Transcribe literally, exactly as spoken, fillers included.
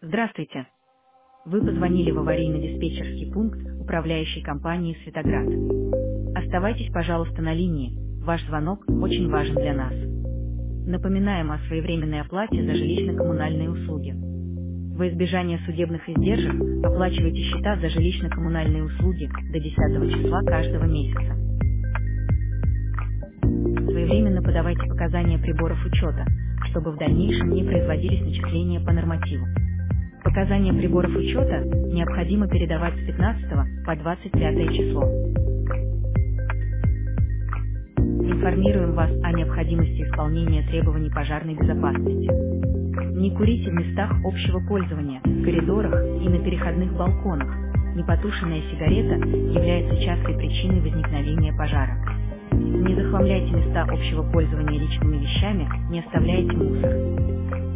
Здравствуйте. Вы позвонили в аварийно-диспетчерский пункт управляющей компании «Светоград». Оставайтесь, пожалуйста, на линии. Ваш звонок очень важен для нас. Напоминаем о своевременной оплате за жилищно-коммунальные услуги. Во избежание судебных издержек оплачивайте счета за жилищно-коммунальные услуги до десятого числа каждого месяца. Своевременно подавайте показания приборов учета, чтобы в дальнейшем не производились начисления по нормативу. Показания приборов учета необходимо передавать с пятнадцатого по двадцать пятое число. Информируем вас о необходимости исполнения требований пожарной безопасности. Не курите в местах общего пользования, коридорах и на переходных балконах. Непотушенная сигарета является частой причиной возникновения пожара. Не захламляйте места общего пользования личными вещами, не оставляйте мусор.